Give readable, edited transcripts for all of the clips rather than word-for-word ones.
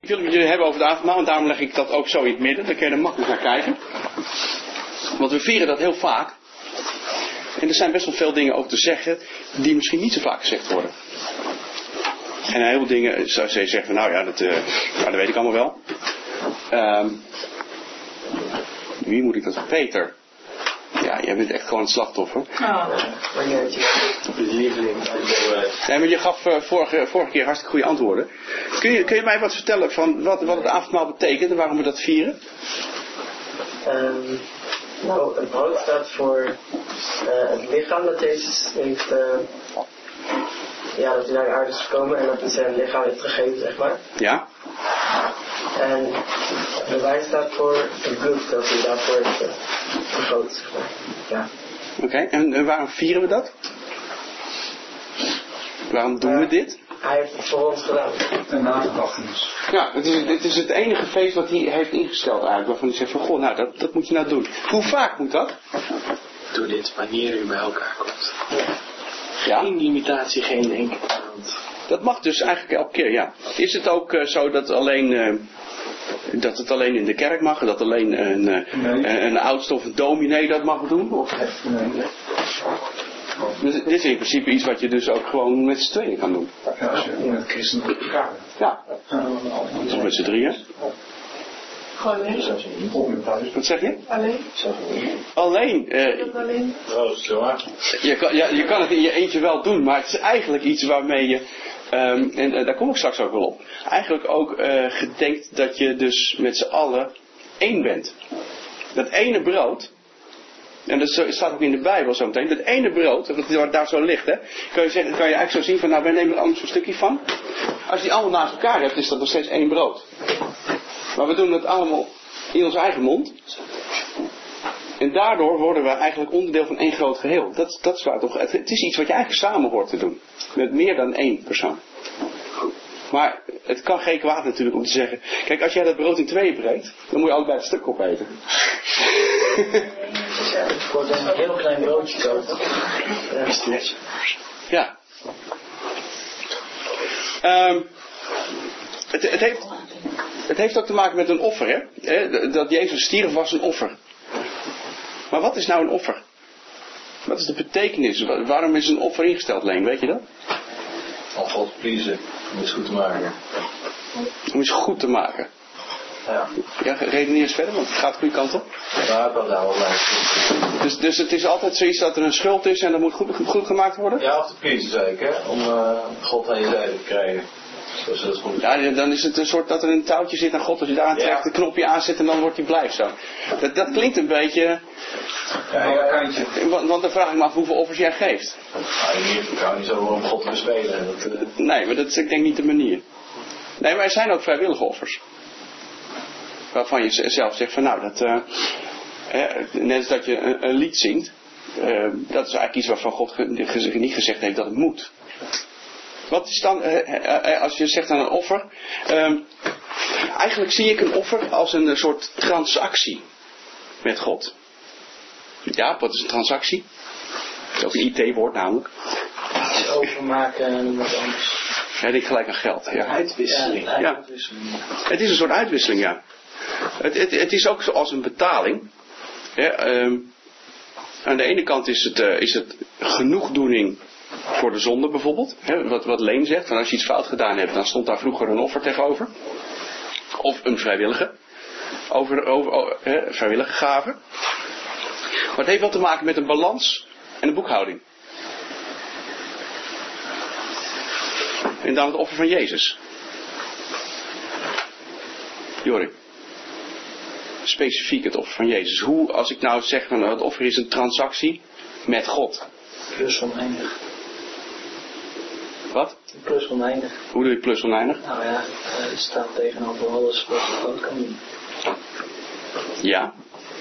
natuurlijk met jullie hebben over het avondmaal. En daarom leg ik dat ook zo in het midden. Dan kun je er makkelijk naar kijken. Want we vieren dat heel vaak. En er zijn best wel veel dingen over te zeggen die misschien niet zo vaak gezegd worden. En een heleboel dingen zou je zeggen van nou ja, dat weet ik allemaal wel. Wie moet ik dat? Peter. Ja, jij bent echt gewoon het slachtoffer. Nee, maar je gaf vorige keer hartstikke goede antwoorden. Kun je mij wat vertellen van wat het avondmaal betekent en waarom we dat vieren? Nou, het brood staat voor het lichaam dat Jezus heeft, dat hij naar de aarde is gekomen en dat hij zijn lichaam heeft gegeven, zeg maar. Ja. En de wijn staat voor het bloed dat hij daarvoor heeft vergoten, zeg maar. Ja. Oké, en waarom vieren we dat? Waarom doen we dit? Hij heeft het voor ons gedaan. En nagedachtenis. Ja, het is het enige feest wat hij heeft ingesteld eigenlijk. Waarvan hij zegt van, goh, nou, dat moet je nou doen. Hoe vaak moet dat? Doe dit wanneer u bij elkaar komt. Ja. Geen limitatie, geen enkele maand. Dat mag dus eigenlijk elke keer, ja. Is het ook zo dat dat het alleen in de kerk mag? Dat alleen een oudste of een dominee dat mag doen? Of? Nee. Dus dit is in principe iets wat je dus ook gewoon met z'n tweeën kan doen. Ja, als je in het christen op elkaar bent. Ja. Dus met z'n drieën. Gewoon alleen. Of in thuis. Wat zeg je? Alleen. Alleen. Alleen. Troost, hoor. Je kan het in je eentje wel doen, maar het is eigenlijk iets waarmee je, en daar kom ik straks ook wel op, eigenlijk ook gedenkt dat je dus met z'n allen één bent. Dat ene brood, en dat staat ook in de Bijbel zo meteen, dat ene brood, wat daar zo ligt, kan je eigenlijk zo zien van, nou wij nemen er allemaal zo'n stukje van. Als je die allemaal naast elkaar hebt, is dat nog steeds één brood. Maar we doen het allemaal in onze eigen mond. En daardoor worden we eigenlijk onderdeel van één groot geheel. Dat is waar toch. Het is iets wat je eigenlijk samen hoort te doen. Met meer dan één persoon. Maar het kan geen kwaad natuurlijk om te zeggen. Kijk, als jij dat brood in tweeën breekt, dan moet je allebei het stuk opeten. Het wordt een heel klein broodje kopen. Ja. Het heeft ook te maken met een offer, hè? Dat Jezus stierf was een offer. Maar wat is nou een offer? Wat is de betekenis? Waarom is een offer ingesteld, Leen? Weet je dat? Om God te pleasen. Om iets goed te maken. Om iets goed te maken. Ja. Ja, redeneer eens verder, want het gaat de goede kant op. Ja, ik was daar wel blij. Dus het is altijd zoiets dat er een schuld is en dat moet goed gemaakt worden? Ja, of te pleasen zeker. Om God aan je zijde te krijgen. Dus dat is goed. Ja, dan is het een soort dat er een touwtje zit aan God. Als je daar aan trekt, een knopje aanzet en dan wordt hij blij zo. Dat klinkt een beetje... Want dan vraag ik me af hoeveel offers jij geeft. Ik kan niet zo om God te bespelen. Nee, maar dat is ik denk niet de manier. Nee, maar er zijn ook vrijwillige offers. Waarvan je zelf zegt van nou, net als dat je een lied zingt. Dat is eigenlijk iets waarvan God niet gezegd heeft dat het moet. Wat is dan, als je zegt aan een offer. Eigenlijk zie ik een offer als een soort transactie met God. Ja, wat is een transactie? Dat is ook een IT-woord namelijk. Overmaken en iemand anders. Ja, ik denk gelijk aan geld. Ja. Uitwisseling. Ja. Het is een soort uitwisseling, ja. Het is ook zoals een betaling. Ja, aan de ene kant is het genoegdoening voor de zonde bijvoorbeeld. Hè, wat Leen zegt, van als je iets fout gedaan hebt, dan stond daar vroeger een offer tegenover. Of een vrijwillige. Vrijwillige gave. Maar het heeft wel te maken met een balans en een boekhouding. En dan het offer van Jezus. Jorik. Specifiek het offer van Jezus. Hoe, als ik nou zeg van het offer is een transactie met God. Plus oneindig. Wat? Plus oneindig. Hoe doe je plus oneindig? Nou ja, het staat tegenover alles wat je ook kan doen. Ja.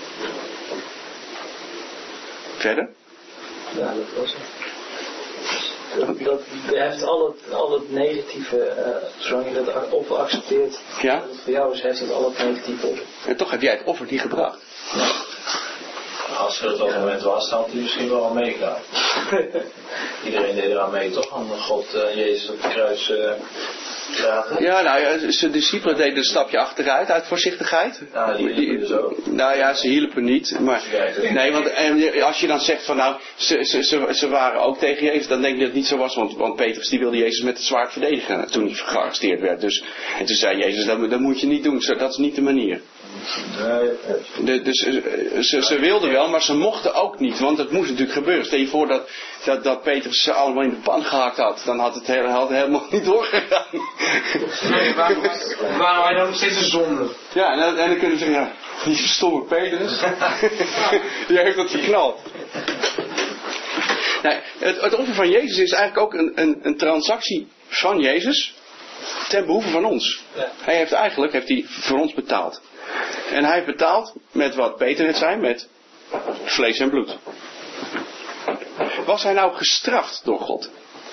Verder? Ja, dat was het. Dat heeft al het negatieve, zolang je dat offer accepteert, ja? dat het voor jou is, heeft het al het negatieve op. En toch heb jij het offer niet gebracht. Ja. Als er het op het moment was, dan had hij misschien wel al meegedaan. Iedereen deed eraan mee, toch? Om God Jezus op het kruis Ja, nou ja, zijn discipelen deden een stapje achteruit uit voorzichtigheid. Ja, die hielpen dus ook. Nou ja, ze hielpen niet. Maar, nee, want als je dan zegt van nou, ze waren ook tegen Jezus, dan denk je dat het niet zo was. Want Petrus die wilde Jezus met het zwaard verdedigen toen hij gearresteerd werd. Dus, en toen zei Jezus, dat moet je niet doen, dat is niet de manier. Dus ze wilden wel, maar ze mochten ook niet, want het moest natuurlijk gebeuren. Stel je voor dat Petrus ze allemaal in de pan gehakt had, dan had het helemaal niet doorgegaan. Nee, waren wij dan nog steeds een zonde? Ja, en dan kunnen ze zeggen, ja, die stomme Petrus, die heeft dat verknald. Nee, het offer van Jezus is eigenlijk ook een transactie van Jezus ten behoeve van ons. Hij heeft voor ons betaald. En hij heeft betaald met wat Peter net zei, met vlees en bloed. Was hij nou gestraft door God?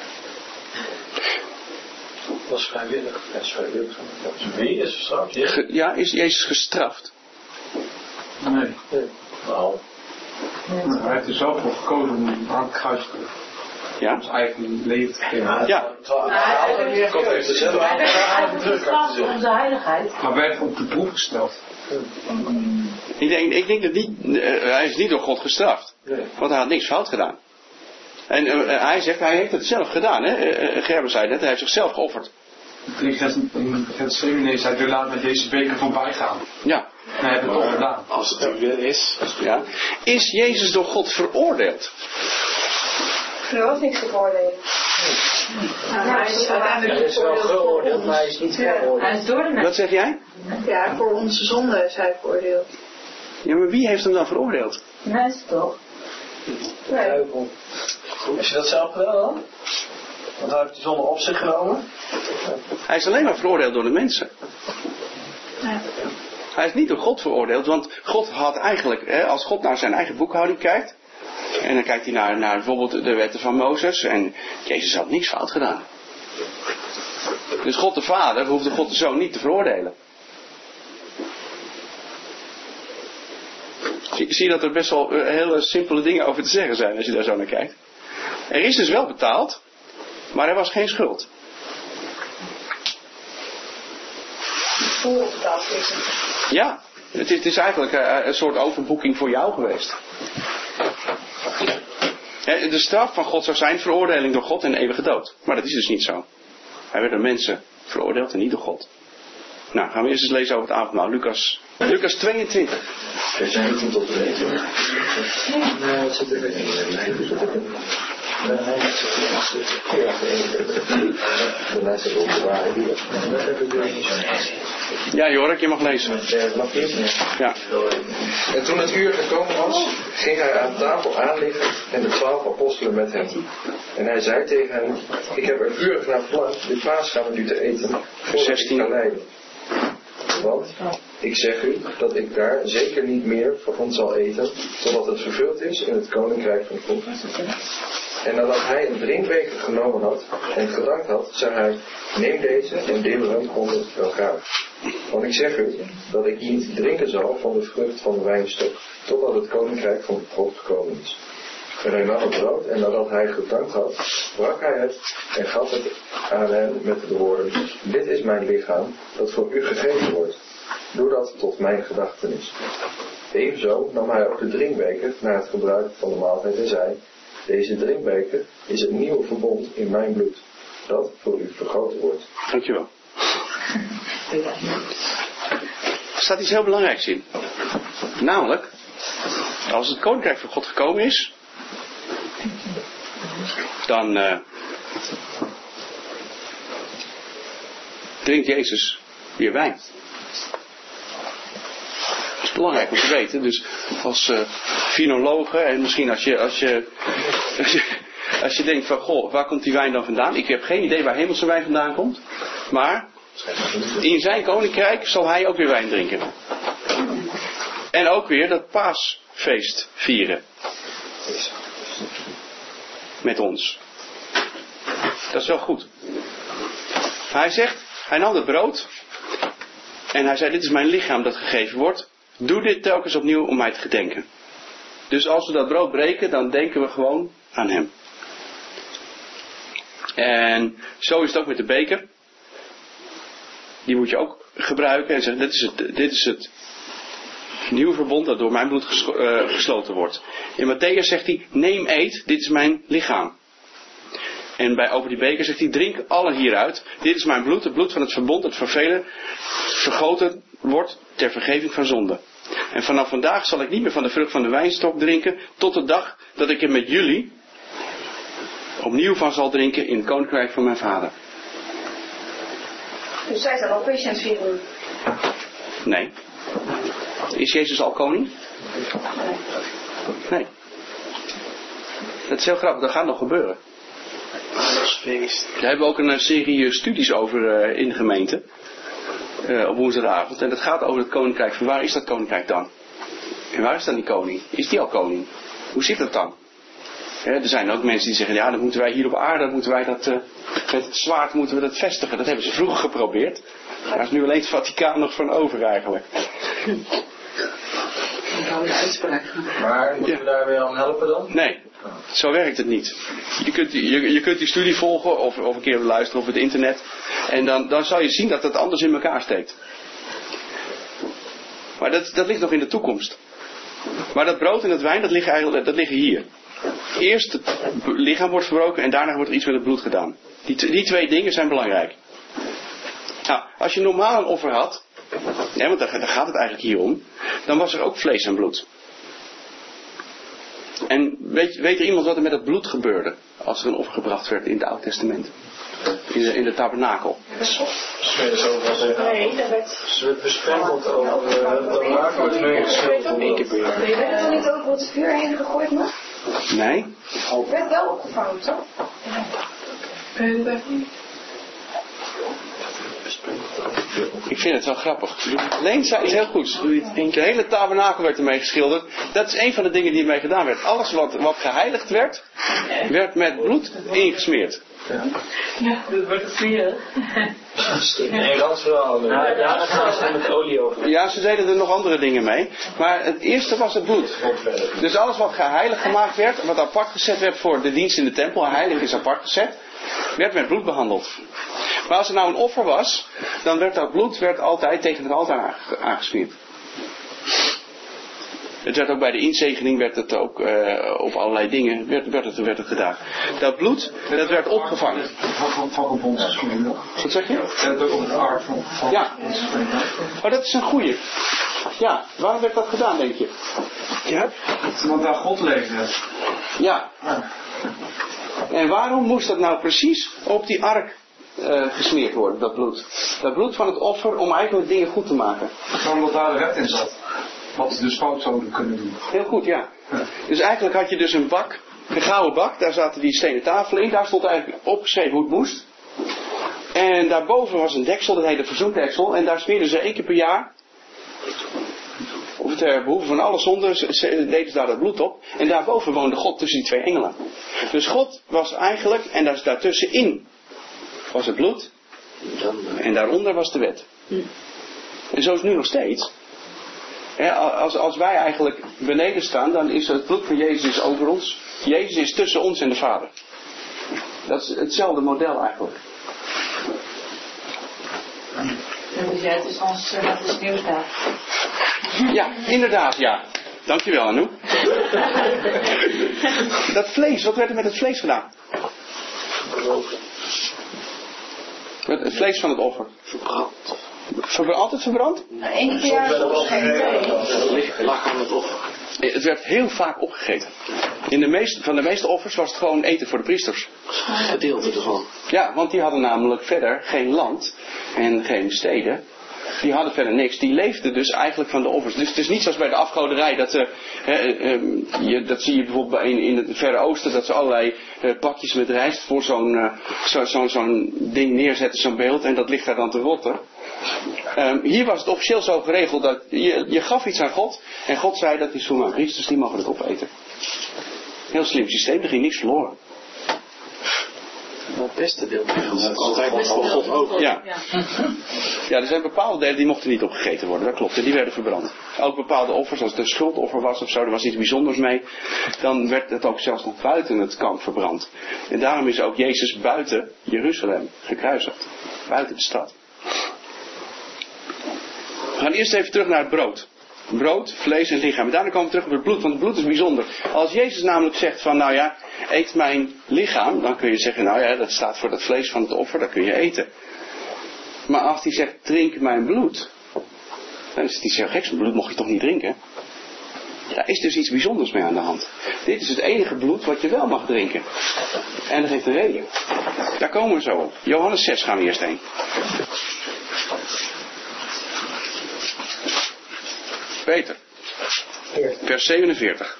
Dat is vrijwillig. Dat is vrijwillig. Wie is gestraft? Ja, is Jezus gestraft? Nee. Nou. Hij heeft er zelf voor gekozen om aan het kruis te doen. Ja? Zijn eigen leven te geven. Ja. God heeft er zelf Hij werd eigenlijk gestraft om zijn heiligheid. Maar werd op de proef gesteld. Ik denk dat niet, hij is niet door God gestraft. Want hij had niks fout gedaan. En hij zegt, hij heeft het zelf gedaan. Gerben zei net, hij heeft zichzelf geofferd. In het seminar zei hij, laat met deze beker voorbij gaan. Ja. En hij heeft het toch gedaan. Als het nu weer is. Ja. Is Jezus door God veroordeeld? Er was niks te veroordelen. Hij is wel geoordeeld, maar hij is niet veroordeeld. Hij is door de mensen. Wat zeg jij? Ja, voor onze zonde is hij veroordeeld. Ja, maar wie heeft hem dan veroordeeld? Mensen toch? Nee. Is je dat zelf gedaan dan? Want hij heeft die zonde op zich genomen. Hij is alleen maar veroordeeld door de mensen. Ja. Hij is niet door God veroordeeld, want God had eigenlijk, als God naar zijn eigen boekhouding kijkt, en dan kijkt hij naar bijvoorbeeld de wetten van Mozes, en Jezus had niks fout gedaan. Dus God de Vader hoefde God de Zoon niet te veroordelen. Zie je dat er best wel hele simpele dingen over te zeggen zijn als je daar zo naar kijkt. Er is dus wel betaald, maar er was geen schuld. Voorbetaald is het. Ja, het is eigenlijk een soort overboeking voor jou geweest. De straf van God zou zijn veroordeling door God en eeuwige dood. Maar dat is dus niet zo. Hij werd door mensen veroordeeld en niet door God. Nou, gaan we eerst eens lezen over het avondmaal. Lucas 22. Er zijn niet tot de weten. Nee, het zit er Ja, Jorik, je mag lezen. Ja. En toen het uur gekomen was, ging hij aan tafel aanliggen en de 12 apostelen met hem. En hij zei tegen hen, ik heb er vurig naar verlangd dit paasgaan met u te eten, voordat ik ga lijden. Want, ik zeg u, dat ik daar zeker niet meer van zal eten, totdat het vervuld is in het koninkrijk van God. En nadat hij een drinkbeker genomen had en gedankt had, zei hij, neem deze en deel hem onder elkaar. Want ik zeg u, dat ik niet drinken zal van de vrucht van de wijnstok, totdat het koninkrijk van God gekomen is. En hij nam het brood en nadat hij gedankt had, brak hij het en gaf het aan hen met de woorden, dit is mijn lichaam, dat voor u gegeven wordt. Doe dat tot mijn gedachtenis. Evenzo nam hij ook de drinkbeker na het gebruik van de maaltijd en zei, deze drinkbeker is het nieuwe verbond in mijn bloed, dat voor u vergoten wordt. Dankjewel. Er staat iets heel belangrijks in. Namelijk, als het koninkrijk van God gekomen is, dan drinkt Jezus weer wijn. Dat is belangrijk om te weten. Dus als finologen en misschien als je denkt van, goh, waar komt die wijn dan vandaan? Ik heb geen idee waar hemelse wijn vandaan komt. Maar in zijn koninkrijk zal hij ook weer wijn drinken. En ook weer dat paasfeest vieren. Met ons. Dat is wel goed. Hij zegt, hij nam het brood. En hij zei, dit is mijn lichaam dat gegeven wordt. Doe dit telkens opnieuw om mij te gedenken. Dus als we dat brood breken, dan denken we gewoon aan hem. En zo is het ook met de beker. Die moet je ook gebruiken en zeggen, dit is het nieuwe verbond dat door mijn bloed gesloten wordt. In Matthäus zegt hij, neem, eet, dit is mijn lichaam. En over die beker zegt hij, drink allen hieruit. Dit is mijn bloed, het bloed van het verbond dat voor velen vergoten wordt ter vergeving van zonde. En vanaf vandaag zal ik niet meer van de vrucht van de wijnstok drinken, tot de dag dat ik er met jullie opnieuw van zal drinken in het koninkrijk van mijn vader. Dus zij zijn al patiënt vieren. Nee. Is Jezus al koning? Nee. Dat is heel grappig, dat gaat nog gebeuren. Daar hebben we ook een serie studies over in de gemeente. Op woensdagavond. En dat gaat over het koninkrijk. Van waar is dat koninkrijk dan? En waar is dan die koning? Is die al koning? Hoe zit dat dan? Er zijn ook mensen die zeggen, ja, dan moeten wij hier op aarde, moeten wij dat, met het zwaard moeten we dat vestigen. Dat hebben ze vroeger geprobeerd. Daar is nu alleen het Vaticaan nog van over eigenlijk. Maar moeten we daar weer aan helpen dan? Nee, zo werkt het niet. Je kunt die studie volgen of een keer luisteren op het internet. En dan zal je zien dat het anders in elkaar steekt. Maar dat ligt nog in de toekomst. Maar dat brood en dat wijn, dat liggen hier. Eerst het lichaam wordt verbroken en daarna wordt er iets met het bloed gedaan. Die twee dingen zijn belangrijk. Nou, als je normaal een offer had, want daar gaat het eigenlijk hier om, dan was er ook vlees en bloed. En weet er iemand wat er met het bloed gebeurde als er een offer gebracht werd in het Oude Testament? In de tabernakel. Nee, dat werd... Ze werd besprenkeld over de maak wordt meegespeeld. Werd er niet over het vuur heen gegooid nog? Nee. Het werd wel opgevangen, toch? Ik vind het wel grappig. Leen zei iets heel goeds. De hele tabernakel werd ermee geschilderd. Dat is een van de dingen die ermee gedaan werd. Alles wat geheiligd werd, werd met bloed ingesmeerd. Ja, dat wordt het vieren. En ransverhaal. Ja, daar gaan ze met olie over. Ja, ze deden er nog andere dingen mee. Maar het eerste was het bloed. Dus alles wat geheiligd gemaakt werd, wat apart gezet werd voor de dienst in de tempel, heilig is apart gezet, werd met bloed behandeld. Maar als er nou een offer was, dan werd dat bloed altijd tegen het altaar aangesmeerd. Het werd ook bij de inzegening, werd het ook op allerlei dingen, werd het gedaan. Dat bloed, dat werd opgevangen. Van verbondsgeschieden. Wat zeg je? Het ook op het aard van. Ja. Oh, dat is een goeie. Ja, waarom werd dat gedaan, denk je? Ja. Want daar God leefde. Ja. En waarom moest dat nou precies op die ark gesmeerd worden, dat bloed? Dat bloed van het offer om eigenlijk dingen goed te maken. Omdat daar de wet in zat. Wat ze dus fout zouden kunnen doen. Heel goed, ja. Dus eigenlijk had je dus een bak, een gouden bak, daar zaten die stenen tafelen in, daar stond eigenlijk opgeschreven hoe het moest. En daarboven was een deksel, dat heette verzoendeksel, en daar smeerden ze 1 keer per jaar, of ter behoeve van alle zonden, deden ze daar dat bloed op. En daarboven woonde God tussen die 2 engelen. Dus God was eigenlijk, en daartussenin was het bloed, en daaronder was de wet. En zo is het nu nog steeds. Als wij eigenlijk beneden staan, dan is het bloed van Jezus over ons. Jezus is tussen ons en de Vader. Dat is hetzelfde model eigenlijk. Dus ja, het is ons wat is nieuws daar. Ja, inderdaad, ja. Dankjewel, Anouk. Dat vlees, wat werd er met het vlees gedaan? Met het vlees van het offer. Altijd verbrand? 1 keer per jaar soms geen Lak aan het offer. Het werd heel vaak opgegeten. Van de meeste offers was het gewoon eten voor de priesters. Gedeelte ervan. Ja, want die hadden namelijk verder geen land en geen steden. Die hadden verder niks. Die leefden dus eigenlijk van de offers. Dus het is niet zoals bij de afgoderij. Dat zie je bijvoorbeeld in het Verre Oosten. Dat ze allerlei pakjes met rijst voor zo'n ding neerzetten. Zo'n beeld. En dat ligt daar dan te rotten. Hier was het officieel zo geregeld. Dat je gaf iets aan God. En God zei dat is voor mijn priesters. Die mogen het opeten. Heel slim systeem. Er ging niks verloren. Het beste deel. Altijd van God ook. Ja. Ja, er zijn bepaalde delen die mochten niet opgegeten worden, dat klopt. En die werden verbrand. Ook bepaalde offers, als het een schuldoffer was of zo, er was iets bijzonders mee. Dan werd het ook zelfs nog buiten het kamp verbrand. En daarom is ook Jezus buiten Jeruzalem gekruisigd. Buiten de stad. gaan eerst even terug naar het brood. Brood, vlees en lichaam. En daarna komen we terug op het bloed, want het bloed is bijzonder. Als Jezus namelijk zegt van, nou ja, eet mijn lichaam, dan kun je zeggen, nou ja, dat staat voor het vlees van het offer, dat kun je eten. Maar als hij zegt, drink mijn bloed, dan is het iets heel geks, bloed mocht je toch niet drinken? Daar is dus iets bijzonders mee aan de hand. Dit is het enige bloed wat je wel mag drinken. En dat heeft een reden. Daar komen we zo op. Johannes 6 gaan we eerst heen. Peter. Vers 47.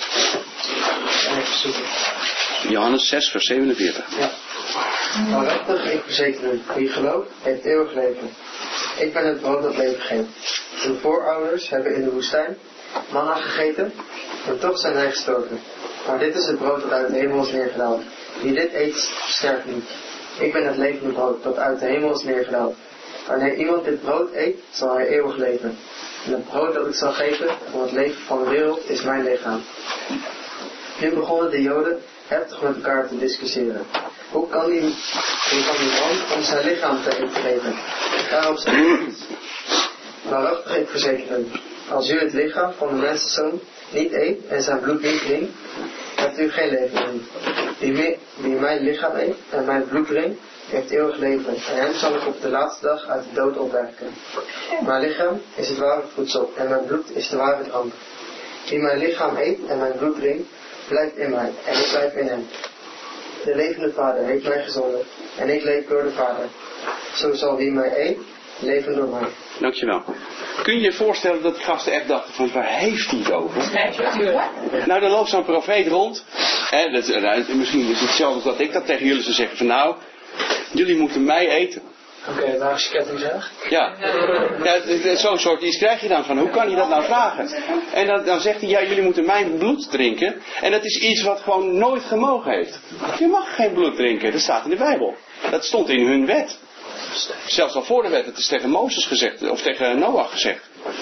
Johannes 6 vers 47. Ja. Waarachtig, ik verzeker u, wie gelooft, heeft eeuwig leven. Ik ben het brood dat leven geeft. Uw voorouders hebben in de woestijn manna gegeten, en toch zijn zij gestorven. Maar dit is het brood dat uit de hemel is neergedaald. Wie dit eet, sterft niet. Ik ben het levende brood dat uit de hemel is neergedaald. Wanneer iemand dit brood eet, zal hij eeuwig leven. En het brood dat ik zal geven voor het leven van de wereld is mijn lichaam. Nu begonnen de Joden heftig met elkaar te discussiëren. Hoe kan die man om zijn lichaam te eten geven? Daarop zei Jezus: waarachtig, ik verzeker u, als u het lichaam van de mensenzoon niet eet en zijn bloed niet drinkt, hebt u geen leven in. Wie mijn lichaam eet en mijn bloed drinkt, heeft eeuwig leven. En hem zal ik op de laatste dag uit de dood opwekken. Mijn lichaam is het ware voedsel en mijn bloed is de ware drank. Wie mijn lichaam eet en mijn bloed drinkt, blijft in mij en ik blijf in hem. De levende Vader heeft mij gezonden en ik leef door de Vader. Zo zal wie mij eet, leven door mij. Dankjewel. Kun je je voorstellen dat de gasten echt dachten van, waar heeft hij het over? Nou, er loopt zo'n profeet rond. Misschien is het hetzelfde als dat ik dat tegen jullie zou zeggen van, nou, jullie moeten mij eten. Oké, waar is kettingzaag? Ja, zo'n soort iets krijg je dan van, hoe kan hij dat nou vragen? En dan zegt hij, ja, jullie moeten mijn bloed drinken. En dat is iets wat gewoon nooit gemogen heeft. Je mag geen bloed drinken, dat staat in de Bijbel. Dat stond in hun wet. Zelfs al voor de wet, het is tegen Mozes gezegd, of tegen Noach gezegd.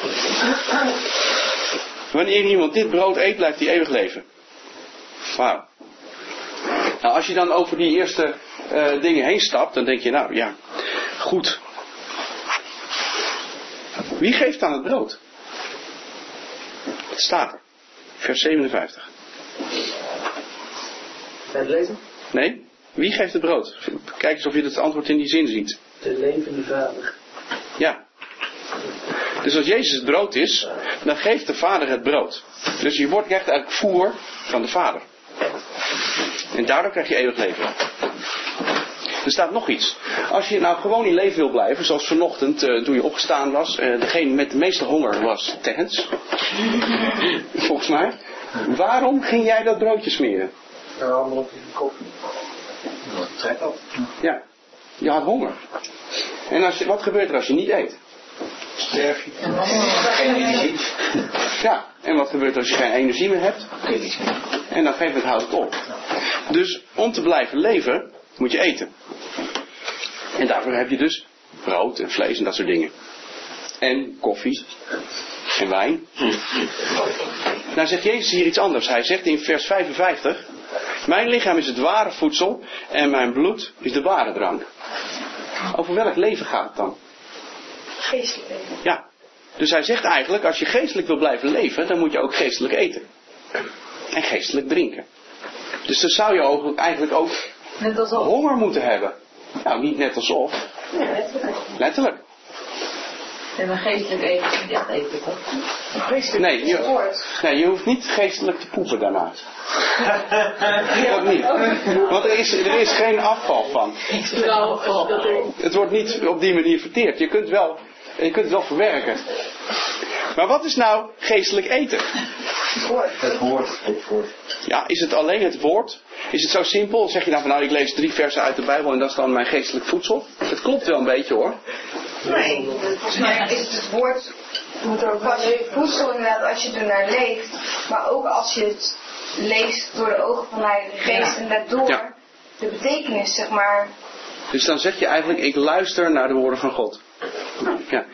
Wanneer iemand dit brood eet, blijft hij eeuwig leven. Wauw. Nou, als je dan over die eerste dingen heen stapt, dan denk je, nou ja, goed. Wie geeft dan het brood? Het staat er. Vers 57. Het lezen? Nee, wie geeft het brood? Kijk eens of je het antwoord in die zin ziet. De levende Vader. Ja. Dus als Jezus het brood is, dan geeft de Vader het brood. Dus je wordt echt eigenlijk voer van de Vader. En daardoor krijg je eeuwig leven. Er staat nog iets. Als je nou gewoon in leven wil blijven, zoals vanochtend toen je opgestaan was, degene met de meeste honger was Terrence. Volgens mij. Waarom ging jij dat broodje smeren? Allemaal op je kop. Trek op. Ja, je had honger. En wat gebeurt er als je niet eet? Sterf je. Geen energie. Ja, en wat gebeurt er als je geen energie meer hebt? En dan geeft het houdt op. Dus om te blijven leven, moet je eten. En daarvoor heb je dus brood en vlees en dat soort dingen. En koffie. En wijn. Nou zegt Jezus hier iets anders. Hij zegt in vers 55... Mijn lichaam is het ware voedsel en mijn bloed is de ware drank. Over welk leven gaat het dan? Geestelijk leven. Ja. Dus hij zegt eigenlijk, als je geestelijk wil blijven leven, dan moet je ook geestelijk eten. En geestelijk drinken. Dus dan zou je eigenlijk ook Net alsof. honger moeten hebben. Nou, niet net alsof. Ja, letterlijk. Letterlijk. En een geestelijk eten is niet echt eten, toch? Nee, je hoeft niet geestelijk te poepen daarna. Dat niet. Want er is geen afval van. Het wordt niet op die manier verteerd. Je kunt het wel verwerken. Maar wat is nou geestelijk eten? Het woord. Ja, is het alleen het woord? Is het zo simpel? Zeg je dan van nou, ik lees 3 versen uit de Bijbel en dat is dan mijn geestelijk voedsel? Het klopt wel een beetje hoor. Nee, volgens mij is het woord wat je voedsel inderdaad als je ernaar leeft, maar ook als je het leest door de ogen van de Heilige Geest en daardoor de betekenis, zeg maar. Dus dan zeg je eigenlijk, ik luister naar de woorden van God. Ja.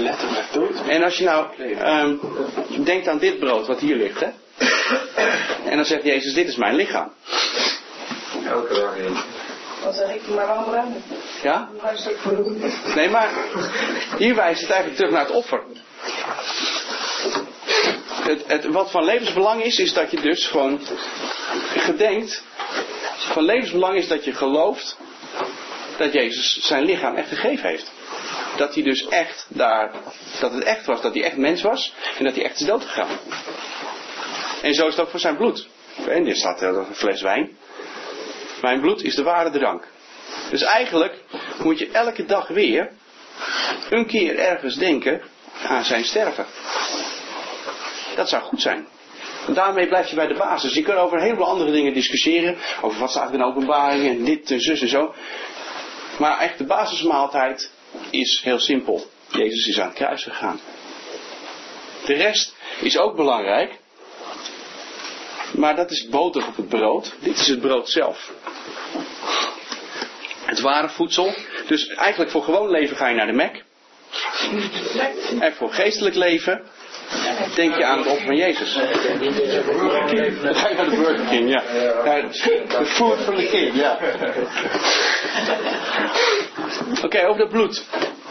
En als je nou denkt aan dit brood wat hier ligt, hè? En dan zegt Jezus, dit is mijn lichaam. Elke dag één. Dan zeg ik, maar waarom bruin? Ja? Nee, maar hier wijst het eigenlijk terug naar het offer. Wat van levensbelang is dat je dus gewoon gedenkt. Van levensbelang is dat je gelooft dat Jezus zijn lichaam echt gegeven heeft. Dat hij dus echt dat het echt was, dat hij echt mens was en dat hij echt is dood gegaan. En zo is het ook voor zijn bloed. En hier staat een fles wijn. Mijn bloed is de ware drank. Dus eigenlijk moet je elke dag weer een keer ergens denken aan zijn sterven. Dat zou goed zijn. En daarmee blijf je bij de basis. Je kunt over een heleboel andere dingen discussiëren. Over wat staat er in de openbaring en dit en zus en zo. Maar echt de basismaaltijd is heel simpel. Jezus is aan het kruis gegaan. De rest is ook belangrijk. Maar dat is boter op het brood. Dit is het brood zelf. Het ware voedsel. Dus eigenlijk voor gewoon leven ga je naar de Mac. En voor geestelijk leven denk je aan het offer van Jezus. Dan ga je naar de Burger King, ja. De food from the king, ja. Oké, over dat bloed.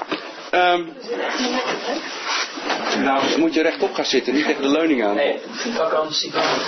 Nou, dan moet je rechtop gaan zitten, niet tegen de leuning aan. Nee, pak anders die bank.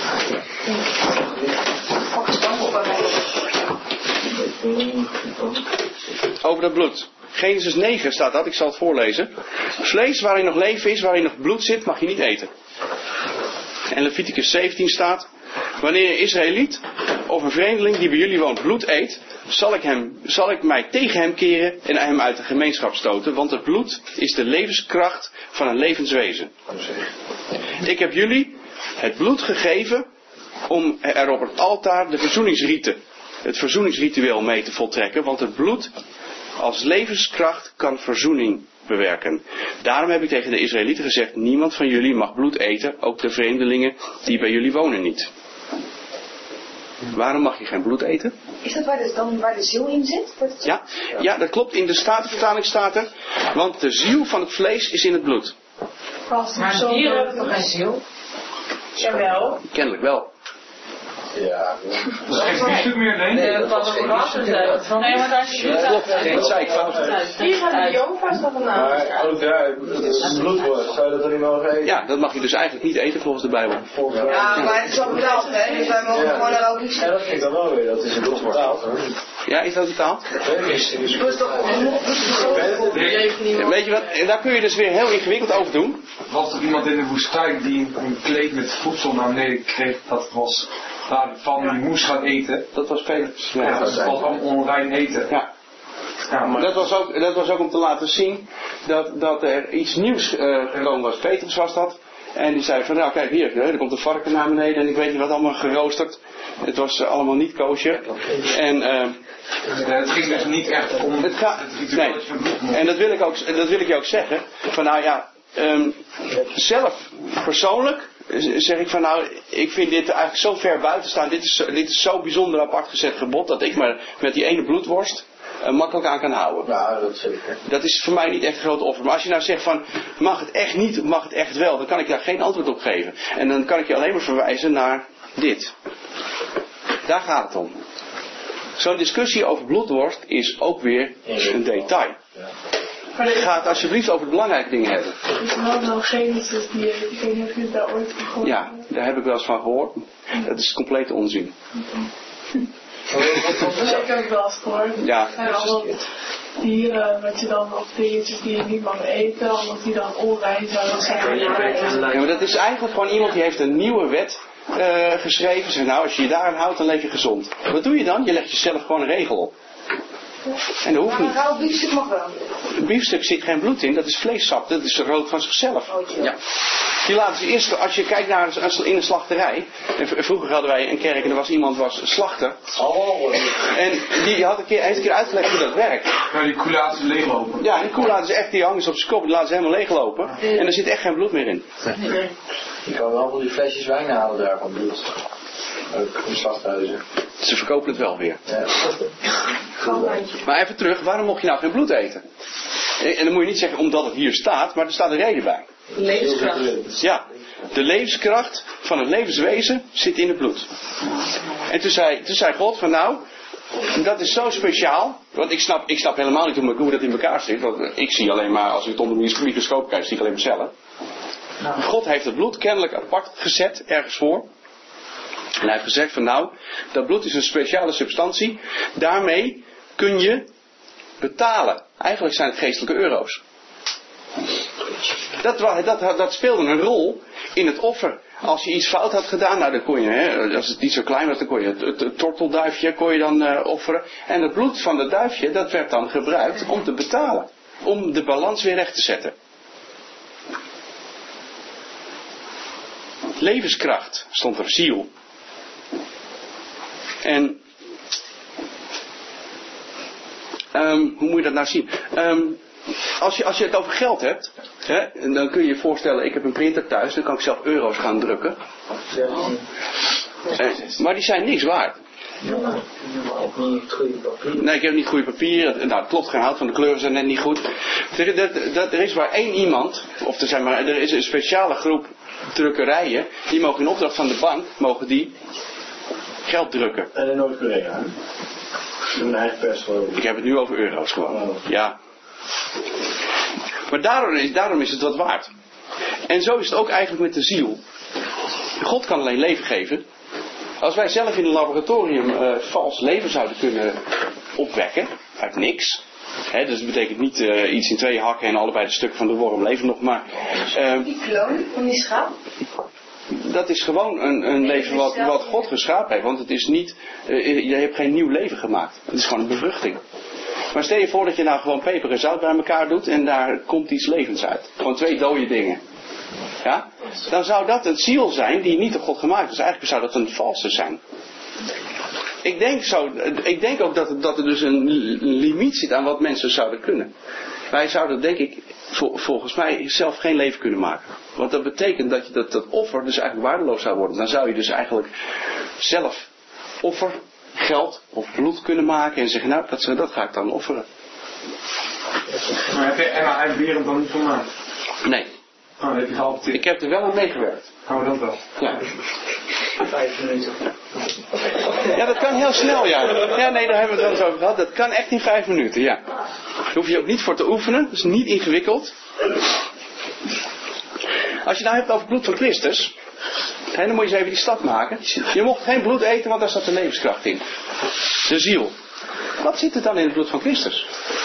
Over dat bloed. Genesis 9 staat dat, ik zal het voorlezen. Vlees waarin nog leven is, waarin nog bloed zit, mag je niet eten. En Leviticus 17 staat: wanneer een Israëliet of een vreemdeling die bij jullie woont bloed eet, zal ik mij tegen hem keren en hem uit de gemeenschap stoten, want het bloed is de levenskracht van een levenswezen. Ik heb jullie het bloed gegeven om er op het altaar het verzoeningsritueel mee te voltrekken, want het bloed als levenskracht kan verzoening bewerken. Daarom heb ik tegen de Israëlieten gezegd: niemand van jullie mag bloed eten, ook de vreemdelingen die bij jullie wonen niet. Waarom mag je geen bloed eten? Is dat waar de ziel in zit? Ja, dat klopt. In de Statenvertaling staat er: want de ziel van het vlees is in het bloed. Maar dieren hebben toch geen ziel? Jawel. Kennelijk wel. Ja. Dat is geen stuk meer, nee? Dat was ook water zijn. Nee, maar daar is het. Klopt, dat zei ik fout. Hier gaan de Jova's nog vandaan. Maar ook daar, het bloed wordt, zou je dat er niet mogen eten? Ja, dat mag je dus eigenlijk niet eten volgens de Bijbel. Ja, maar het is al betaald, hè? Dus wij mogen gewoon er ook niet Ja, dat vind ik dan wel weer, dat is een bloed betaald. Ja, is dat betaald? Dus toch Weet je wat, en daar kun je dus weer heel ingewikkeld over doen. Was er iemand in de woestijn die een kleed met voedsel naar beneden kreeg, dat was waarvan hij moest gaan eten? Dat was Petrus. Ja, dat was allemaal onrein eten. Ja. Ja, maar Dat was ook om te laten zien dat er iets nieuws gekomen was. Petrus was dat. En die zei van, nou kijk hier, er komt een varken naar beneden en ik weet niet wat allemaal geroosterd. Het was allemaal niet kosher. En het ging dus niet echt om het nee. En dat wil ik je ook zeggen. Van nou ja, zelf persoonlijk zeg ik van nou, ik vind dit eigenlijk zo ver buiten staan. Dit is zo bijzonder apart gezet gebod dat ik maar met die ene bloedworst makkelijk aan kan houden. Ja, dat zeker. Dat is voor mij niet echt een groot offer. Maar als je nou zegt van, mag het echt niet, mag het echt wel, dan kan ik daar geen antwoord op geven. En dan kan ik je alleen maar verwijzen naar dit. Daar gaat het om. Zo'n discussie over bloedworst is ook weer een detail. Ga het alsjeblieft over de belangrijke dingen hebben. Is er wel nog Genesis die, ik weet niet of je het daar ooit van gehoord Ja, daar heb ik wel eens van gehoord. Dat is complete onzin. Dat heb ik wel eens gehoord. Ja. En allemaal dieren, wat je dan, of dingetjes die je niet mag eten, omdat die dan onrein zouden zijn. Ja, maar dat is eigenlijk gewoon iemand die heeft een nieuwe wet geschreven. Zeg nou, als je je daaraan houdt, dan leef je gezond. Wat doe je dan? Je legt jezelf gewoon een regel op. En dat hoeft niet. Maar een rauw biefstuk mag wel. Een biefstuk zit geen bloed in, dat is vleessap. Dat is rood van zichzelf. Ja. Die laten ze eerst, als je kijkt naar in een slachterij. En vroeger hadden wij een kerk en er was iemand slachter. En die had heeft een keer uitgelegd hoe dat werkt. Ja, die koe laten ze leeglopen. Ja, die koe laten ze echt, die hangen ze op zijn kop, die laten ze helemaal leeglopen. En er zit echt geen bloed meer in. Je kan wel die flesjes wijn halen daar van bloed. Ook in slachthuizen. Ze verkopen het wel weer. Ja. Maar even terug, waarom mocht je nou geen bloed eten? En dan moet je niet zeggen omdat het hier staat, maar er staat een reden bij. Levenskracht. Ja, de levenskracht van het levenswezen zit in het bloed. En toen zei God van nou, dat is zo speciaal. Want ik snap helemaal niet hoe dat in elkaar zit. Want ik zie alleen maar, als ik het onder een microscoop kijk, zie ik alleen maar cellen. God heeft het bloed kennelijk apart gezet, ergens voor. En hij heeft gezegd van nou, dat bloed is een speciale substantie. Daarmee kun je betalen. Eigenlijk zijn het geestelijke euro's. Dat speelde een rol in het offer. Als je iets fout had gedaan, nou dan kon je, als het niet zo klein was, dan kon je het tortelduifje kon je dan offeren. En het bloed van het duifje, dat werd dan gebruikt om te betalen. Om de balans weer recht te zetten. Levenskracht stond er, ziel. En hoe moet je dat nou zien? Als je het over geld hebt, dan kun je je voorstellen, ik heb een printer thuis, dan kan ik zelf euro's gaan drukken. Maar die zijn niks waard. Nee, ik heb niet goede papier. Nou, het klopt geen hout van de kleuren zijn net niet goed. Er is maar één iemand, of er is een speciale groep drukkerijen, die mogen in opdracht van de bank, mogen die geld drukken. En in Noord-Korea, een eigen pers geloof ik. Ik heb het nu over euro's gewoon. Ja. Maar daarom is het wat waard. En zo is het ook eigenlijk met de ziel. God kan alleen leven geven. Als wij zelf in een laboratorium vals leven zouden kunnen opwekken, uit niks. Dus dat betekent niet iets in twee hakken en allebei de stukken van de worm leven nog maar. Die kloon van die schaap? Dat is gewoon een leven wat God geschapen heeft. Want het is niet, je hebt geen nieuw leven gemaakt. Het is gewoon een bevruchting. Maar stel je voor dat je nou gewoon peper en zout bij elkaar doet en daar komt iets levends uit. Gewoon twee dode dingen. Ja? Dan zou dat een ziel zijn die niet door God gemaakt is. Eigenlijk zou dat een valse zijn. Ik denk ook dat er dus een limiet zit aan wat mensen zouden kunnen. Wij zouden denk ik volgens mij zelf geen leven kunnen maken. Want dat betekent dat offer dus eigenlijk waardeloos zou worden. Dan zou je dus eigenlijk zelf offer, geld of bloed kunnen maken en zeggen nou dat ga ik dan offeren. Maar heb je Emma Berend dan niet gemaakt? Nee. Oh, heb je geadopteerd? Ik heb er wel aan meegewerkt. Oh, dat wel. Ja. 5 minuten. Ja, dat kan heel snel, ja. Ja, nee, daar hebben we het wel eens over gehad. Dat kan echt in 5 minuten, ja. Daar hoef je ook niet voor te oefenen. Dat is niet ingewikkeld. Als je nou hebt over bloed van Christus, dan moet je eens even die stap maken. Je mocht geen bloed eten, want daar staat de levenskracht in. De ziel. Wat zit er dan in het bloed van Christus?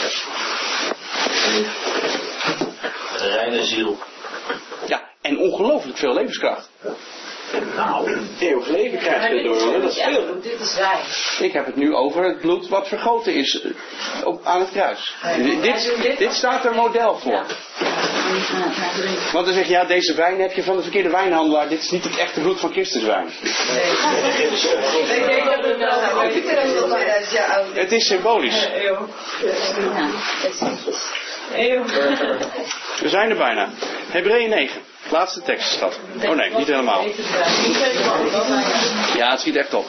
Een reine ziel. Ja, en ongelooflijk veel levenskracht. Nou, eeuwig leven krijg je door. Dat is veel. Dit is wijn. Ik heb het nu over het bloed wat vergoten is aan het kruis. Dit staat er model voor. Want dan zeg je, ja, deze wijn heb je van de verkeerde wijnhandelaar. Dit is niet het echte bloed van Christus wijn. Het is symbolisch. We zijn er bijna. Hebreeën 9. Laatste tekst is dat. Oh nee, niet helemaal. Ja, het schiet echt op.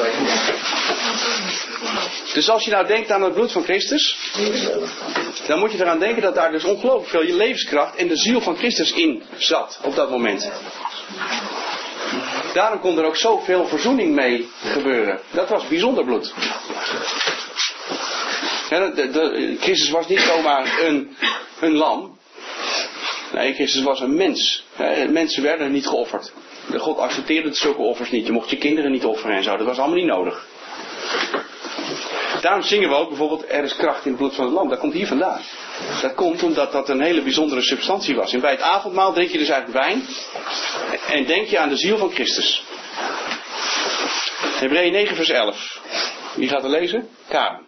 Dus als je nou denkt aan het bloed van Christus, dan moet je eraan denken dat daar dus ongelooflijk veel je levenskracht en de ziel van Christus in zat op dat moment. Daarom kon er ook zoveel verzoening mee gebeuren. Dat was bijzonder bloed. Ja, Christus was niet zomaar een lam. Nee, Christus was een mens. Mensen werden niet geofferd. God accepteerde zulke offers niet. Je mocht je kinderen niet offeren en zo. Dat was allemaal niet nodig. Daarom zingen we ook bijvoorbeeld, er is kracht in het bloed van het lam. Dat komt hier vandaan. Dat komt omdat dat een hele bijzondere substantie was. En bij het avondmaal drink je dus eigenlijk wijn. En denk je aan de ziel van Christus. Hebreeën 9 vers 11. Wie gaat er lezen? Karen.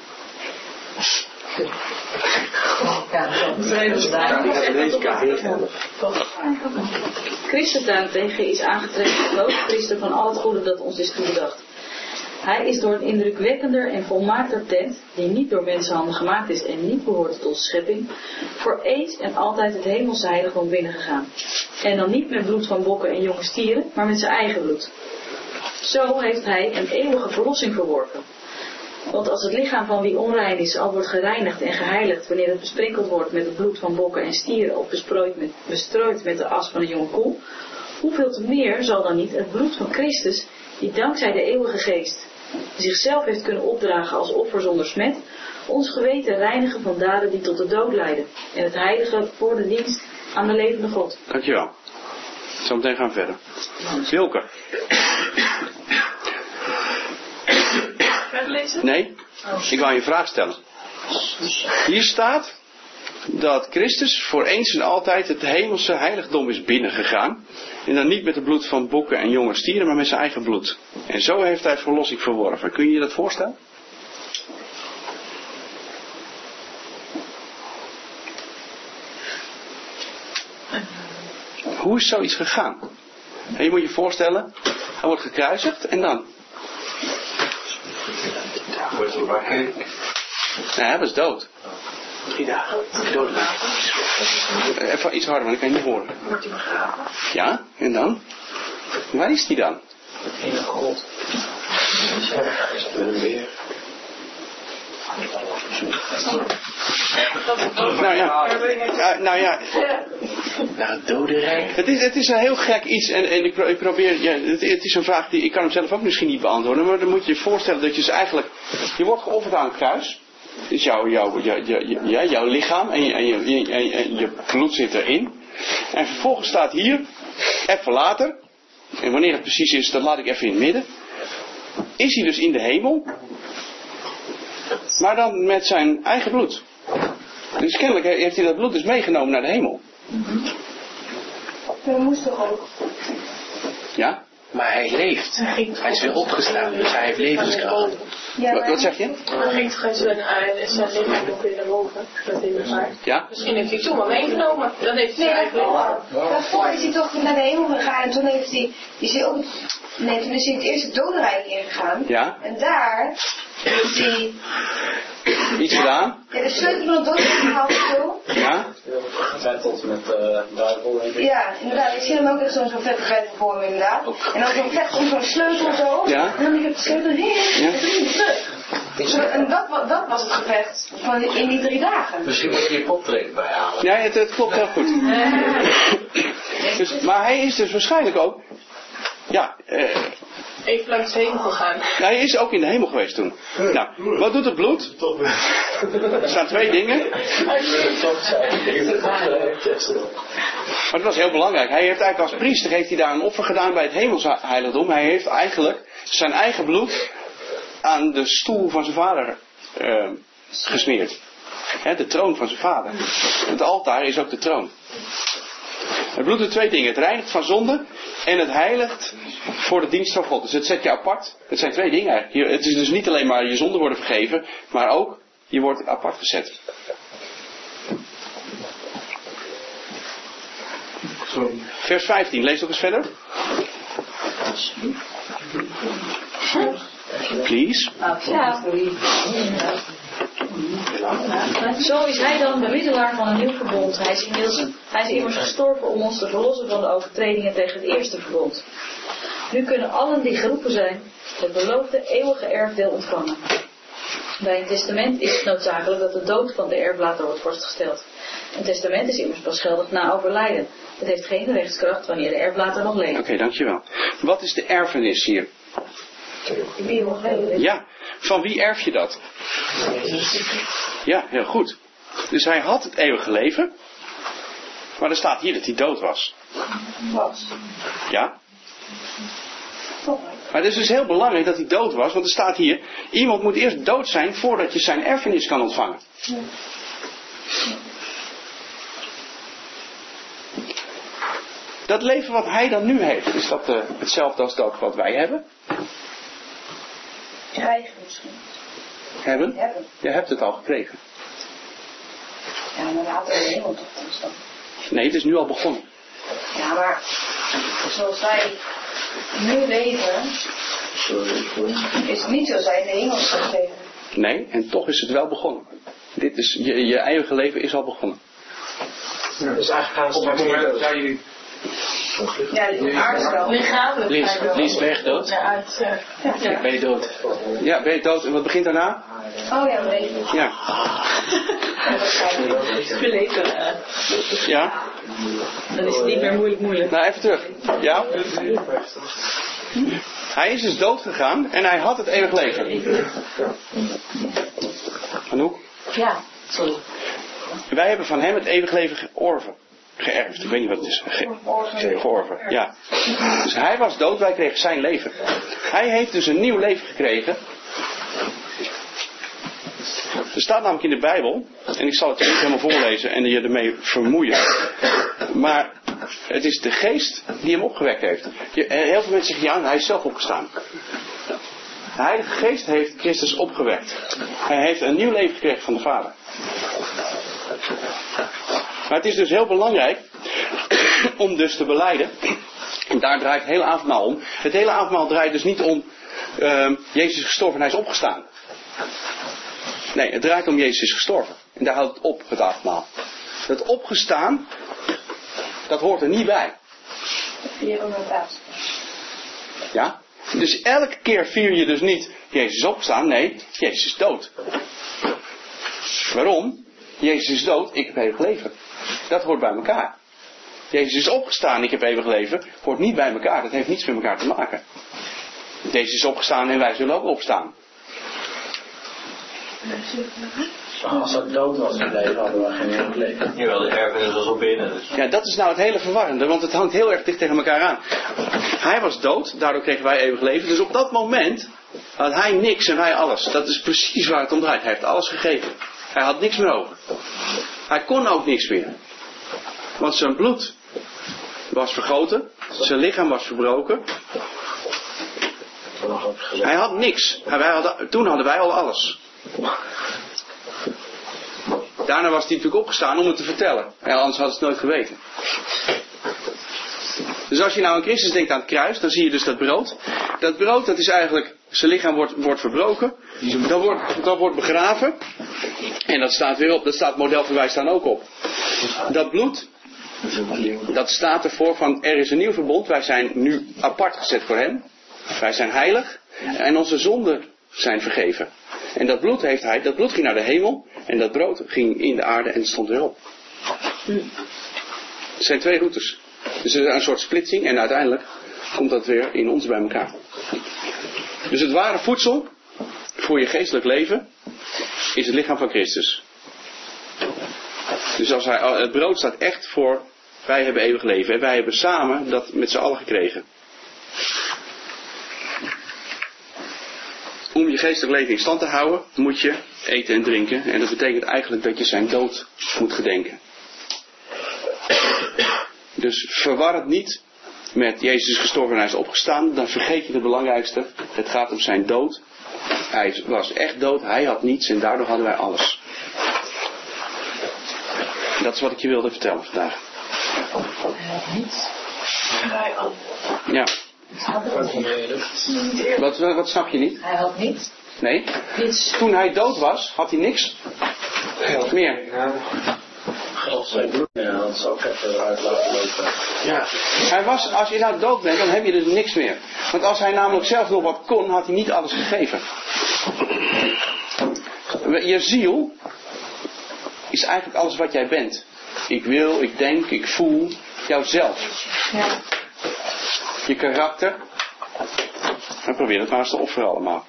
Christus daarentegen is aangetreden de grote priester van al het goede dat ons is toebedacht. Hij is door een indrukwekkender en volmaakter tent, die niet door mensenhanden gemaakt is en niet behoort tot onze schepping, voor eens en altijd het hemelse heiligdom binnengegaan. En dan niet met bloed van bokken en jonge stieren, maar met zijn eigen bloed. Zo heeft hij een eeuwige verlossing verworven. Want als het lichaam van wie onrein is al wordt gereinigd en geheiligd wanneer het besprenkeld wordt met het bloed van bokken en stieren of bestrooid met de as van een jonge koe, hoeveel te meer zal dan niet het bloed van Christus, die dankzij de eeuwige geest zichzelf heeft kunnen opdragen als offer zonder smet, ons geweten reinigen van daden die tot de dood leiden en het heilige voor de dienst aan de levende God. Dankjewel. Zometeen gaan we verder. Wilke. Nee, ik wou je een vraag stellen. Hier staat dat Christus voor eens en altijd het hemelse heiligdom is binnengegaan. En dan niet met het bloed van bokken en jonge stieren, maar met zijn eigen bloed. En zo heeft hij verlossing verworven. Kun je je dat voorstellen? Hoe is zoiets gegaan? En je moet je voorstellen, hij wordt gekruisigd en dan? Wordt hij wakker? Nee, hij was dood. 3 dagen. Dood. Even iets harder, want ik kan je niet horen. Wordt hij begraven? Ja, en dan? Waar is hij dan? In de grond. Nou ja. Naar het dodenrijk. Het is een heel gek iets en ik probeer, ja, het is een vraag die, ik kan hem zelf ook misschien niet beantwoorden, maar dan moet je je voorstellen dat je dus eigenlijk, je wordt geofferd aan het kruis. Dus jouw lichaam en je bloed zit erin. En vervolgens staat hier, even later, en wanneer het precies is, dat laat ik even in het midden, is hij dus in de hemel, maar dan met zijn eigen bloed. Dus kennelijk heeft hij dat bloed dus meegenomen naar de hemel. Dat moest toch ook? Ja? Maar hij leeft. Hij is weer opgestaan, dus hij heeft levenskracht. Ja, wat zeg je? Dan ging toch zijn lichaam nog weer naar boven. Dat in de vaart. Ja? Misschien heeft hij toen wel meegenomen. Dan heeft hij eigenlijk daarvoor is hij toch naar de hemel gegaan en toen heeft hij, is hij ook, nee, toen is hij het eerste dodenrijk ingegaan. Ja? En daar heeft hij Iets gedaan? Ja, de sleutel van het dodenrijk gehaald of zo. Ja? Gevetteld met duivel, denk ik. Ja, inderdaad. Ik zie hem ook echt zo'n vette vettel voor me, inderdaad. En dan zo'n vet om zo'n sleutel zo. Ja? En dan heb ik de sleutel hier. Ja? En dat was het gevecht van in die 3 dagen. Misschien moet je je poptreden bijhalen. Ja, het klopt heel goed. Dus, maar hij is dus waarschijnlijk ook... Ja, even langs de hemel gegaan. ja, hij is ook in de hemel geweest toen. Nou, wat doet het bloed? Er staan 2 dingen. Maar dat was heel belangrijk. Hij heeft eigenlijk als priester heeft hij daar een offer gedaan bij het hemelsheiligdom. Hij heeft eigenlijk zijn eigen bloed aan de stoel van zijn vader gesmeerd. De troon van zijn vader. Het altaar is ook de troon. Het bloed doet 2 dingen. Het reinigt van zonde en het heiligt voor de dienst van God. Dus het zet je apart. Het zijn 2 dingen. Het is dus niet alleen maar je zonden worden vergeven, maar ook je wordt apart gezet. Vers 15. Lees nog eens verder. Please. Ja. Zo is hij dan bemiddelaar van een nieuw verbond. Hij is immers gestorven om ons te verlossen van de overtredingen tegen het eerste verbond. Nu kunnen allen die geroepen zijn het beloofde eeuwige erfdeel ontvangen. Bij een testament is het noodzakelijk dat de dood van de erflater wordt vastgesteld. Een testament is immers pas geldig na overlijden. Het heeft geen rechtskracht wanneer de erflater nog leeft. Oké, dankjewel. Wat is de erfenis hier? Ja, van wie erf je dat? Ja, heel goed. Dus hij had het eeuwige leven, maar er staat hier dat hij dood was. Ja? Maar het is dus heel belangrijk dat hij dood was, want er staat hier, iemand moet eerst dood zijn voordat je zijn erfenis kan ontvangen. Dat leven wat hij dan nu heeft, is dat hetzelfde als dat wat wij hebben? Krijgen misschien. Hebben? Je hebt het al gekregen. Ja, maar later in de hemel toch dan. Nee, het is nu al begonnen. Ja, maar zoals wij nu leven, is het niet zo zij in de hemel gaan leven. Nee, en toch is het wel begonnen. Dit is, je eigen leven is al begonnen. Ja, dus eigenlijk gaan ze op het moment dat jij je... Ja, de aarde wel. Lichamelijk. Lies, ben je dood? Ja. Ben je dood? Ja, ben je dood en wat begint daarna? Oh ja, leven. Ja. Geleden. Ja? Dan is het niet meer moeilijk. Nou, even terug. Ja? Hij is dus dood gegaan en hij had het eeuwig leven. Anouk? Ja, sorry. Wij hebben van hem het eeuwig leven geërfd. Ik weet niet wat het is. Georven, ja. Dus hij was dood, wij kregen zijn leven. Hij heeft dus een nieuw leven gekregen. Er staat namelijk in de Bijbel, en ik zal het niet helemaal voorlezen en je ermee vermoeien. Maar het is de geest die hem opgewekt heeft. Heel veel mensen zeggen, ja, hij is zelf opgestaan. De Heilige Geest heeft Christus opgewekt. Hij heeft een nieuw leven gekregen van de Vader. Maar het is dus heel belangrijk om dus te belijden. En daar draait het hele avondmaal om. Het hele avondmaal draait dus niet om Jezus is gestorven en hij is opgestaan. Nee, het draait om Jezus is gestorven. En daar houdt het op, het avondmaal. Dat opgestaan, dat hoort er niet bij. Ja? Dus elke keer vier je dus niet Jezus is opgestaan. Nee, Jezus is dood. Waarom? Jezus is dood, ik heb eeuwig leven. Dat hoort bij elkaar. Jezus is opgestaan, ik heb eeuwig leven. Hoort niet bij elkaar, dat heeft niets met elkaar te maken. Jezus is opgestaan en wij zullen ook opstaan. Maar als dat dood was gebleven, hadden we geen eeuwig leven. Jawel, de erfenis was al binnen. Dus. Ja, dat is nou het hele verwarrende, want het hangt heel erg dicht tegen elkaar aan. Hij was dood, daardoor kregen wij eeuwig leven. Dus op dat moment had hij niks en wij alles. Dat is precies waar het om draait. Hij heeft alles gegeven. Hij had niks meer over. Hij kon ook niks meer. Want zijn bloed was vergoten. Zijn lichaam was verbroken. Hij had niks. Toen hadden wij al alles. Daarna was hij natuurlijk opgestaan om het te vertellen. En anders hadden ze het nooit geweten. Dus als je nou aan Christus denkt aan het kruis, dan zie je dus dat brood. Dat brood, dat is eigenlijk, zijn lichaam wordt verbroken. Dat wordt begraven. En dat staat weer op, dat staat model voor wij staan ook op. Dat bloed, dat staat ervoor van er is een nieuw verbond. Wij zijn nu apart gezet voor hem. Wij zijn heilig. En onze zonden zijn vergeven. En dat bloed dat bloed ging naar de hemel. En dat brood ging in de aarde en het stond weer op. Er zijn twee routes. Dus er is een soort splitsing en uiteindelijk komt dat weer in ons bij elkaar. Dus het ware voedsel voor je geestelijk leven is het lichaam van Christus. Dus het brood staat echt voor wij hebben eeuwig leven. En wij hebben samen dat met z'n allen gekregen. Om je geestelijk leven in stand te houden moet je eten en drinken. En dat betekent eigenlijk dat je zijn dood moet gedenken. Dus verwar het niet met Jezus is gestorven en hij is opgestaan. Dan vergeet je het belangrijkste. Het gaat om zijn dood. Hij was echt dood. Hij had niets en daardoor hadden wij alles. Dat is wat ik je wilde vertellen vandaag. Hij had niets. Wij al. Ja. Wat snap je niet? Hij had niets. Nee. Niets. Toen hij dood was, had hij niks. Meer. Als zijn bloed, ja, dat zou ik even uit laten lopen. Ja. Als je nou dood bent, dan heb je dus niks meer. Want als hij namelijk zelf nog wat kon, had hij niet alles gegeven. Je ziel is eigenlijk alles wat jij bent. Ik wil, ik denk, ik voel. Jouzelf. Ja. Je karakter. En probeer het maar eens te offeren allemaal.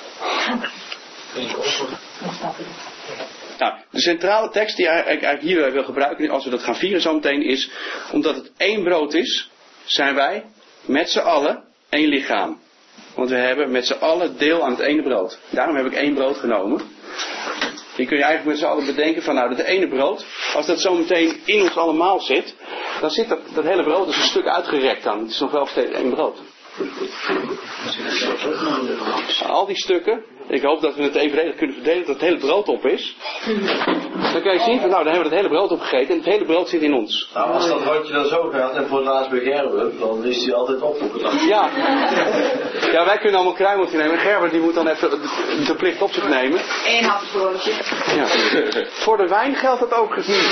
Nou, de centrale tekst die ik hier wil gebruiken, als we dat gaan vieren zo meteen, is, omdat het één brood is, zijn wij met z'n allen één lichaam. Want we hebben met z'n allen deel aan het ene brood. Daarom heb ik één brood genomen. Die kun je eigenlijk met z'n allen bedenken van, nou, dat ene brood, als dat zo meteen in ons allemaal zit, dan zit dat hele brood is een stuk uitgerekt dan. Het is nog wel steeds één brood. Al die stukken, ik hoop dat we het evenredig kunnen verdelen, dat het hele brood op is. Dan kan je zien van, nou, dan hebben we het hele brood opgegeten en het hele brood zit in ons. Nou, als dat houtje dan zo gaat en voor naast bij Gerben, dan is hij altijd opgekomen. Ja. Ja, wij kunnen allemaal kruimeltje nemen. Gerber die moet dan even de plicht op zich nemen. 1 hapsbroodje. Ja. Voor de wijn geldt dat ook niet.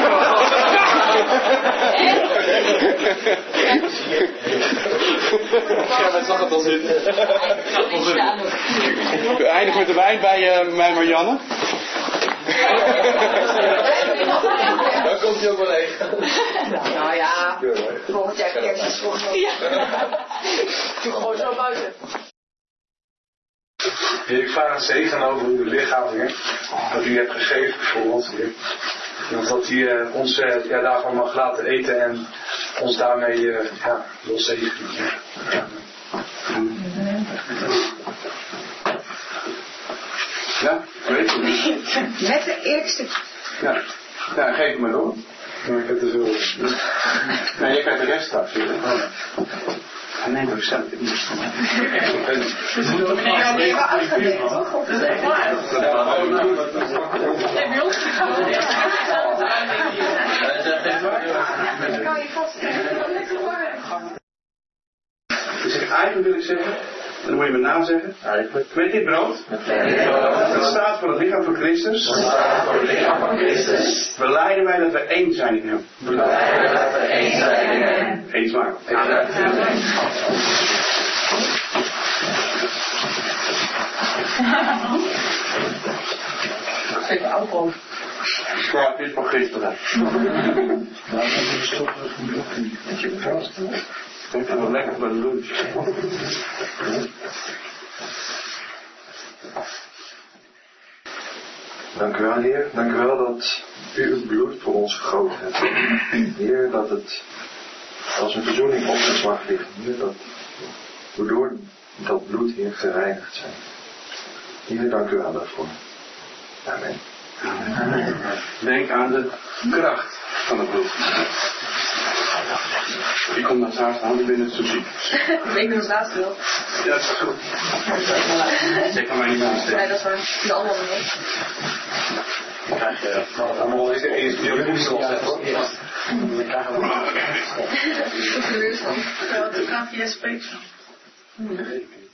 Ja, dat zag het al zitten. We eindigen met de wijn bij Marianne. Dan komt hij ook wel leeg. Nou ja. Ja, volgend jaar kerst. Ja. Doe gewoon zo buiten. Heer, ik vraag een zegen over uw lichaam, Heer. Dat u hebt gegeven voor ons, Heer. Dat u ons daarvan mag laten eten en ons daarmee wil zegenen, Heer. Ja, weet je. Met de eerste. Ja, geef het maar door. Maar ik heb te veel. Nee, jij krijgt de rest straks. Nee, maar ik stel het niet. Ja, die hebben uitgeleerd, toch? Of is het klaar? Nee, bij ons gaan we Dat kan je vaststellen. Ik zeg, eigenlijk wil ik zeggen, en dan moet je mijn naam zeggen. Met dit brood. Het staat voor het lichaam van Christus. Belijden wij dat we één zijn in hem. Eén smaak. even alcohol. Ja, dit is van gisteren. Ik vind het lekker bij de lunch. Dank u wel, Heer. Dank u wel dat u uw bloed voor ons gegoten hebt. Heer, dat het als een verzoening op ons mag liggen. Heer, dat we door dat bloed, Heer, gereinigd zijn. Heer, dank u wel daarvoor. Amen. Denk aan de kracht van het bloed. Ik kom naar het haar staan, ik ben het zo ziek. Ik ben als laatste wel. Ja, dat is goed. Zeg maar mij niet aan. Nee, dat is waar. De allemaal niet. Allemaal is de eerste biologische opzet. Ja, wat de KVS spreekt.